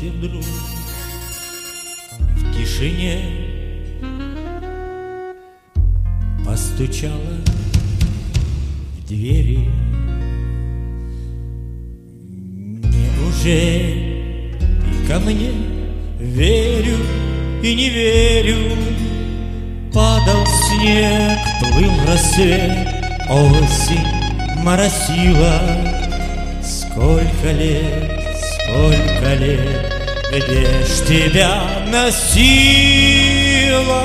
свете вдруг в тишине постучала в двери. Неужели ты ко мне? Верю и не верю. Падал снег, плыл рассвет, осень моросила. Сколько лет, где ж тебя носила?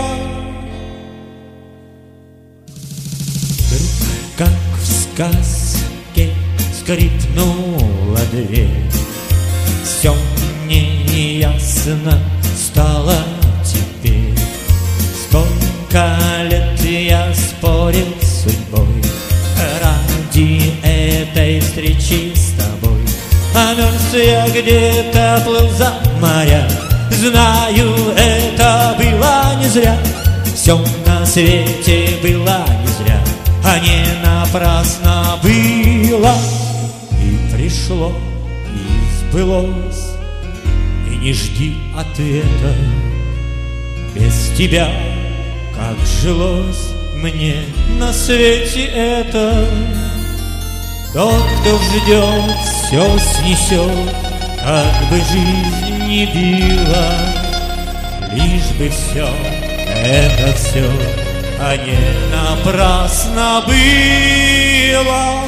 Вдруг, как в сказке, скрипнула дверь. Все мне ясно стало теперь. Сколько лет я спорил с судьбой ради этой встречи с тобой. А мерз я где-то, плыл за моря. Знаю, это было не зря. Все на свете было не зря, а не напрасно было. И пришло, и сбылось, и не жди ответа. Без тебя как жилось мне на свете это. Тот, кто ждет, все снесет, как бы жизнь не била. Лишь бы все, это все, а не напрасно было.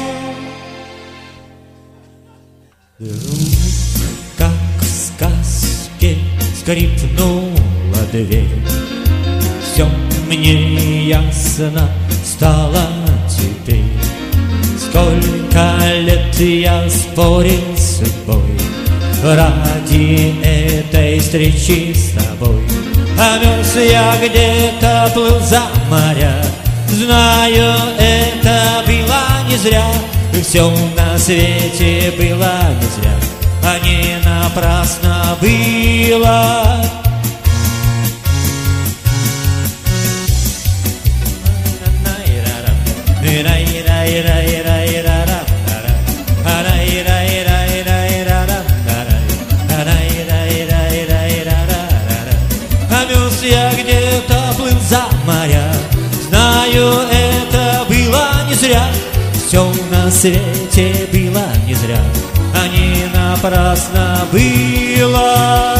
Вдруг, как в сказке, скрипнула дверь. Все мне ясно стало теперь. Сколько лет я спорил с судьбой ради этой встречи с тобой. А мерз я где-то, плыл за моря. Знаю, это было не зря. Все на свете было не зря, а не напрасно было. А мерз я где-то, плыл за моря. Знаю, это было не зря. Все на свете было не зря, а не напрасно было.